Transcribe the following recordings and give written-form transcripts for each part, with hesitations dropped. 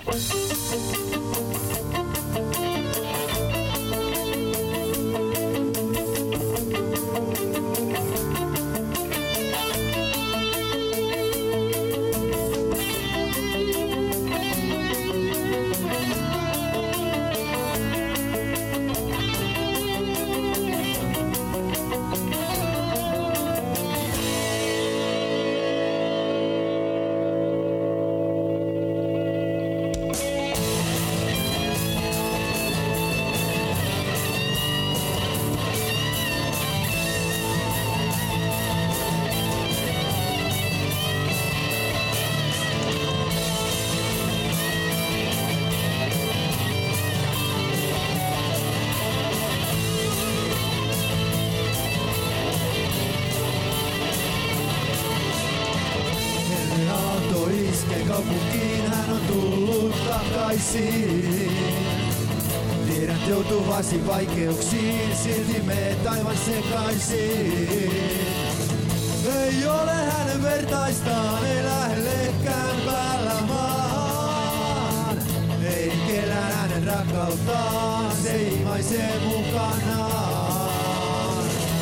Kaupunkiin hän on tullut takaisin. Tiedän joutuvasi vaikeuksiin, silti me taivaan sekaisin. Ei ole hänen vertaistaan, ei lähellekään päällä maan. Ei kellään hänen rakkauttaan, se imaisee mukanaan.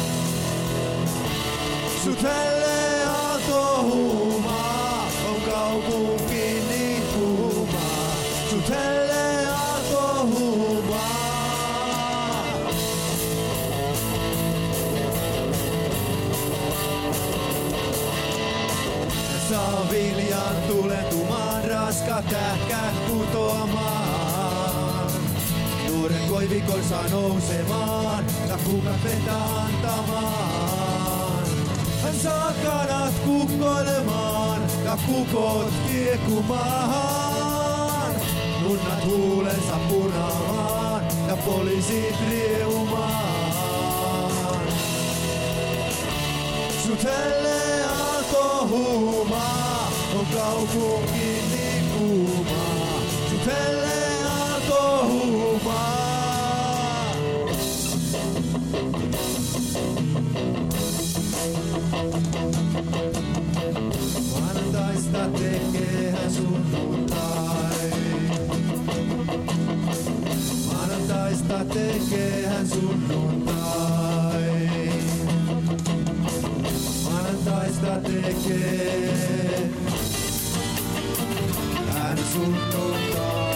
Sut hellee aalto huumaa, on kaupunki niin kuuma. Sut hellee aalto huumaa. Saa viljan tulentumaan, raskaat tähkät putoamaan. Nuoren koivikonsa nousemaan ja kukat vettä antamaan. Hän saa kanat kukkoilemaan ja kukot kiekumaan. Nunnat huulensa puraamaan ja poliisit rieumaan. Sut hellee aalto huumaa, on kaupunki niin kuuma. Sut hellee aalto huumaa. Maanantaista tekee hän sunnuntai. Maanantaista tekee hän sunnuntai. Maanantaista tekee hän sunnuntai.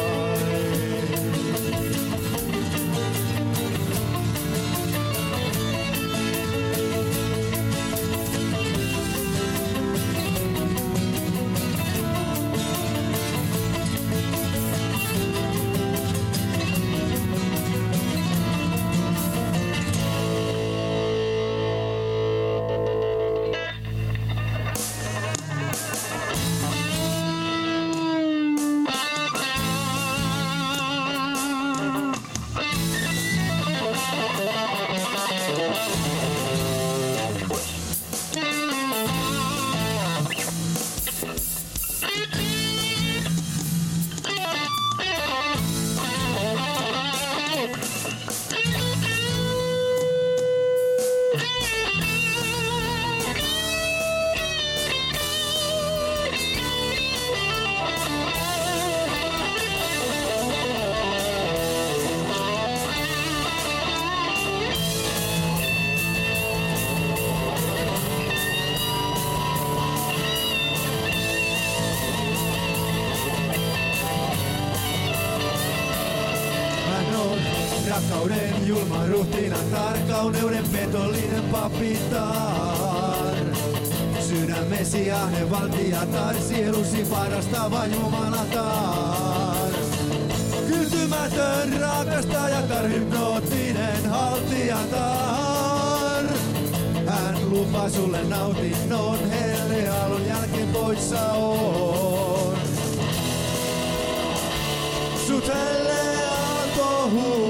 Rakkauden julma ruhtinattar, kauneuden petollinen papitar. Sydämesi ahne valtiatar, sielusi varastava jumalatar. Kyltymätön rakastajatar, hypnoottinen haltijatar. Hän lupaa sulle nautinnon, helle alun jälkeen poissa on. Sut hellee aalto huumaa.